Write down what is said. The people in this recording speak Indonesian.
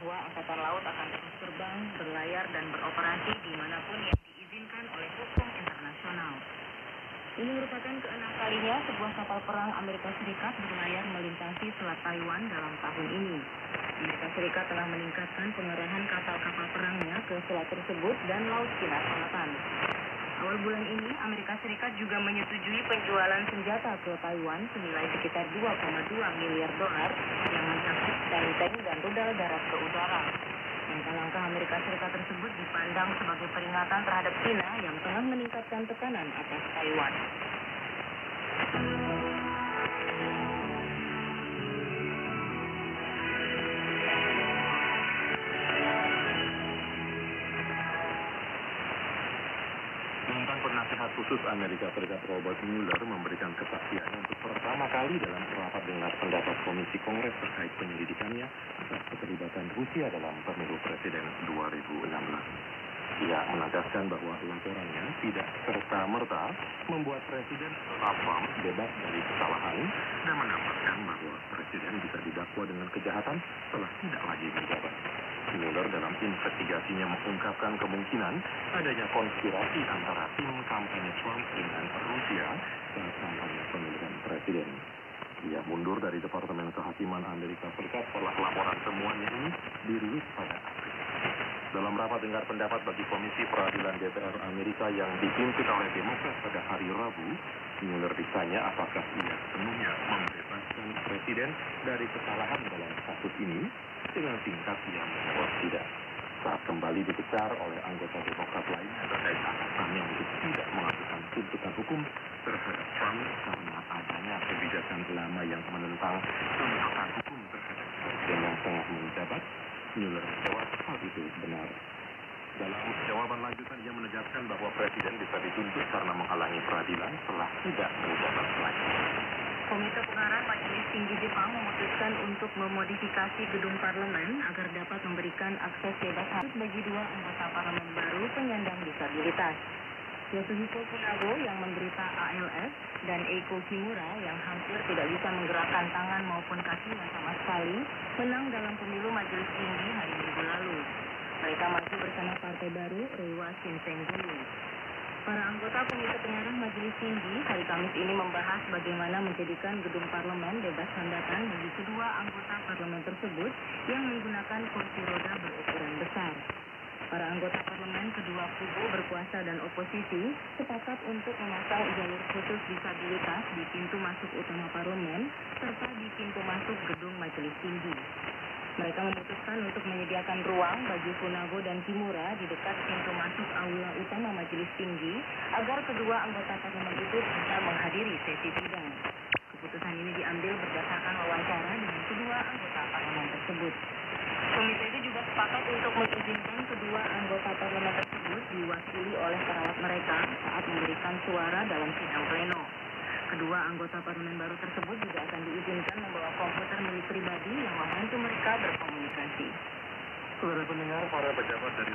bahwa Angkatan Laut akan terus terbang, berlayar, dan beroperasi dimanapun yang diizinkan oleh hukum internasional. Ini merupakan keenam kalinya sebuah kapal perang Amerika Serikat berlayar melintasi Selat Taiwan dalam tahun ini. Amerika Serikat telah meningkatkan pengerahan kapal-kapal perangnya ke selat tersebut dan Laut Cina Selatan. Awal bulan ini, Amerika Serikat juga menyetujui penjualan senjata ke Taiwan senilai sekitar 2,2 miliar dolar yang mencakup tank dan rudal darat ke udara. Langkah-langkah Amerika Serikat tersebut dipandang sebagai peringatan terhadap China yang tengah meningkatkan tekanan atas Taiwan. Mantan penasihat khusus Amerika Serikat Robert Mueller memberikan kesaksiannya untuk pertama kali dalam rapat dengar pendapat Komisi Kongres terkait penyelidikannya atas keterlibatan Rusia dalam pemilu presiden 2016. Ia menegaskan bahwa laporannya tidak serta-merta membuat Presiden Trump bebas dari kesalahan dan menambahkan bahwa Presiden bisa didakwa dengan kejahatan setelah tidak lagi menjabat. Mueller dalam investigasinya mengungkapkan kemungkinan adanya konspirasi antara tim kampanye Trump dengan Rusia saat kampanye pemilihan presiden. Ia mundur dari Departemen Kehakiman Amerika Serikat setelah laporan temuannya ini dirilis pada April. Dalam rapat dengar pendapat bagi Komisi Peradilan DPR Amerika yang dipimpin oleh Demokrat pada hari Rabu, Mueller ditanya apakah ia sepenuhnya membebaskan presiden dari kesalahan dalam kasus ini. Dengan singkat ia menjawab tidak. Saat kembali dikejar oleh anggota Demokrat lainnya terkait alasannya untuk tidak mengajukan tuntutan hukum terhadap Trump karena adanya kebijakan lama yang menentang penegakan hukum terhadap presiden yang tengah menjabat, Mueller menjawab hal itu benar. Dalam jawaban lanjutan ia menegaskan bahwa presiden bisa dituntut karena menghalangi peradilan setelah tidak menjabat lagi. Komite Pengarah Majelis Tinggi Jepang memutuskan untuk memodifikasi gedung parlemen agar dapat memberikan akses bebas aktif bagi dua anggota parlemen baru penyandang disabilitas. Yasuhiko Funago yang menderita ALS dan Eiko Kimura yang hampir tidak bisa menggerakkan tangan maupun kakinya sama sekali menang dalam pemilu Majelis Tinggi hari Minggu lalu. Mereka maju bersama partai baru Reiwa Shinsengumi. Para anggota Komite Pengarah Majelis Tinggi hari Kamis ini membahas bagaimana menjadikan gedung parlemen bebas hambatan bagi kedua anggota parlemen tersebut yang menggunakan kursi roda berukuran besar. Para anggota parlemen kedua kubu berkuasa dan oposisi sepakat untuk memasang jalur khusus disabilitas di pintu masuk utama parlemen serta di pintu masuk gedung Majelis Tinggi. Mereka memutuskan untuk menyediakan ruang bagi Funago dan Kimura di dekat pintu masuk aula utama Majelis Tinggi agar kedua anggota parlemen itu bisa menghadiri sesi sidang. Keputusan ini diambil berdasarkan wawancara dengan kedua anggota parlemen tersebut. Komite itu juga sepakat untuk mengizinkan kedua anggota parlemen tersebut diwakili oleh perawat mereka saat memberikan suara dalam sidang pleno. Kedua anggota parlemen baru tersebut juga akan diizinkan membawa komputer milik pribadi yang membantu mereka berkomunikasi. Saudara pendengar, para pejabat dari